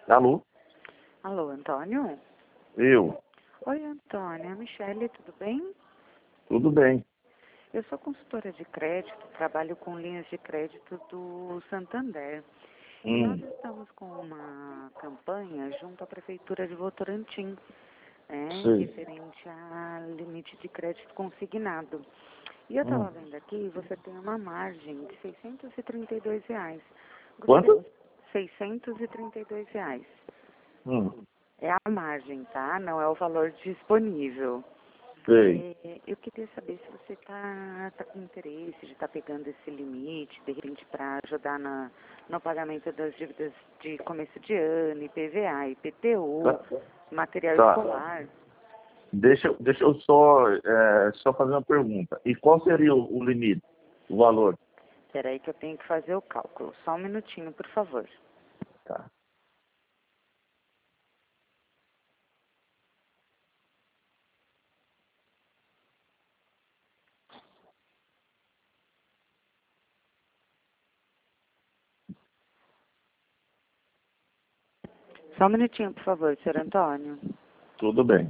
Alô? Alô, Antônio? Eu? Oi, Antônio. A Michele, tudo bem? Tudo bem. Eu sou consultora de crédito, trabalho com linhas de crédito do Santander. E nós estamos com uma campanha junto à Prefeitura de Votorantim, Sei. referente a limite de crédito consignado. E eu estava vendo aqui, você tem uma margem de R$ 632. Quanto? R$ 632. Hum, É a margem, tá? Não é o valor disponível. sei. Eu queria saber se você tá com interesse de estar pegando esse limite, de repente, para ajudar no pagamento das dívidas de começo de ano, IPVA, IPTU, Tá. material Tá. escolar. Deixa eu só fazer uma pergunta. E qual seria o limite, o valor? Espera aí que eu tenho que fazer o cálculo. Só um minutinho, por favor. Tá. Só um minutinho, por favor, senhor Antônio. Tudo bem.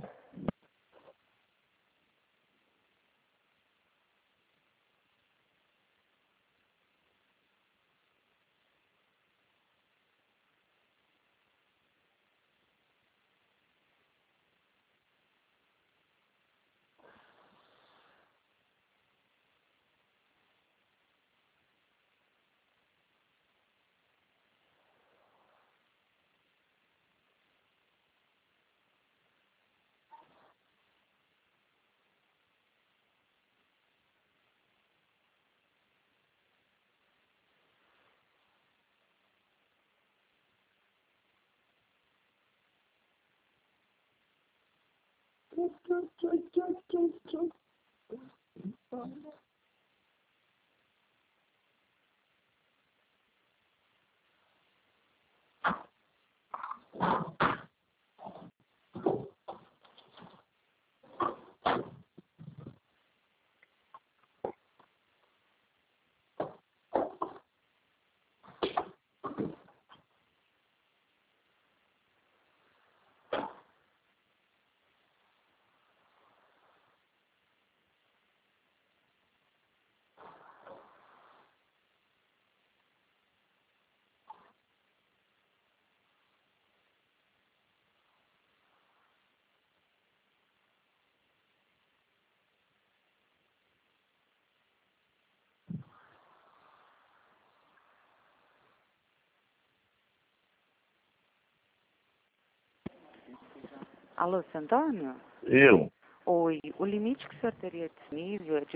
Alô, senhor Antônio? Eu? Oi, o limite que o senhor teria disponível é de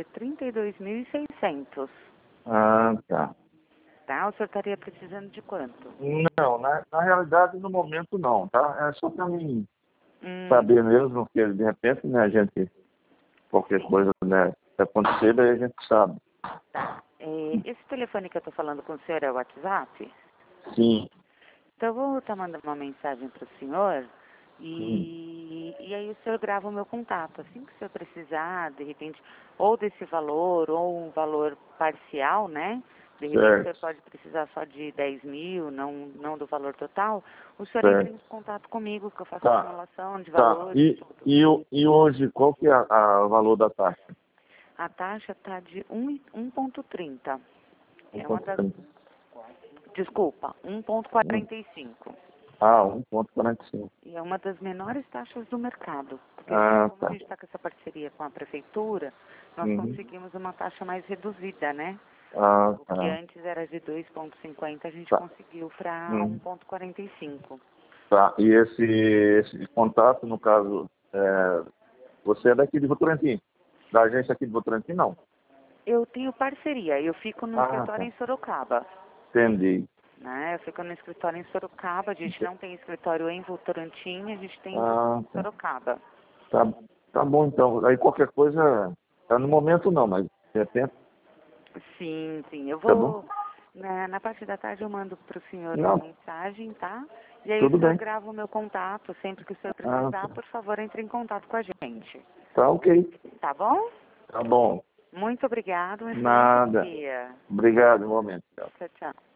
32.600, Ah, tá. tá? O senhor estaria precisando de quanto? Não, na realidade, no momento não, tá? É só para mim Hum, saber mesmo, porque de repente, né, a gente, qualquer sim, coisa, né, se acontecer, daí a gente sabe. tá. Esse telefone que eu tô falando com o senhor é o WhatsApp? Sim. Então eu vou estar mandando uma mensagem para o senhor Hum, e aí o senhor grava o meu contato. Assim que o senhor precisar, de repente, ou desse valor, ou um valor parcial, né? De repente o senhor certo, pode precisar só de 10 mil, não do valor total. O senhor entra em certo. contato comigo, que eu faço a Tá, simulação de tá. valores, tudo. E hoje, qual que é o valor da taxa? A taxa está de 1,30. Um É uma ponto das... trinta. Desculpa, Um. 1,45. Ah, 1,45. E é uma das menores taxas do mercado, porque Ah, como a tá. gente está com essa parceria com a prefeitura, nós Uhum. conseguimos uma taxa mais reduzida, né? Ah, O que tá. antes era de 2,50, a gente Tá. conseguiu para Uhum. 1,45. Tá. E esse contato, no caso, você é daqui de Votorantim? Da agência aqui de Votorantim, não? Eu tenho parceria, eu fico no Ah, escritório tá. em Sorocaba, Entendi. né? Eu fico no escritório em Sorocaba, a gente não tem escritório em Votorantim, a gente tem em Ah, tá. Sorocaba. Tá, tá bom, então. Aí qualquer coisa, tá no momento não, mas de repente, Sim, sim. Eu tá bom? vou. Na parte da tarde eu mando para o senhor uma Não, mensagem, tá? E aí o tudo senhor bem. grava o meu contato. Sempre que o senhor Ah, precisar, por favor, entre em contato com a gente. tá ok. Tá bom? Tá bom. Muito obrigado. Um excelente Nada. dia. Obrigado, igualmente. Tchau. Tchau, tchau.